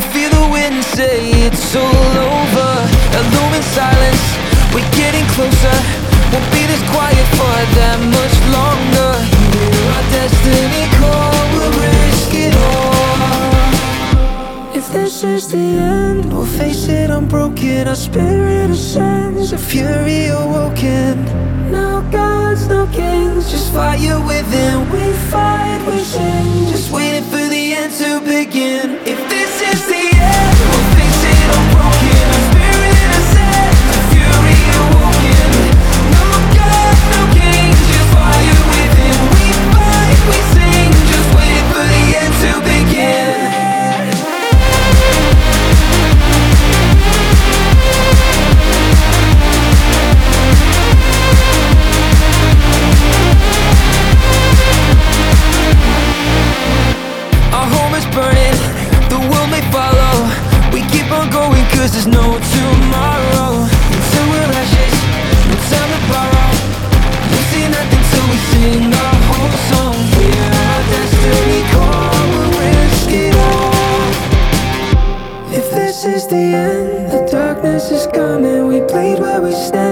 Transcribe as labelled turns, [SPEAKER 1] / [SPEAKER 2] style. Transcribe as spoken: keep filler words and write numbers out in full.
[SPEAKER 1] feel the wind say it's all over. Illumined silence, we're getting closer. Won't be this quiet for that much longer. Hear our destiny call, we'll risk it all. If this is the end, we'll face it unbroken. Our spirit ascends, a fury awoken. No gods, no kings, just fire within. We fight, we sing, just waiting for the end to begin. If this is the end, we'll face it unbroken. Our spirit ascends, a fury awoken. No gods, no kings, just fire within. We fight, we sing, just waiting for the end to begin. Cause there's no tomorrow. Until we're ashes, no time to borrow. We see nothing till we sing our whole song. Hear our destiny call, we'll risk it all. If this is the end, the darkness is coming. We bleed where we stand.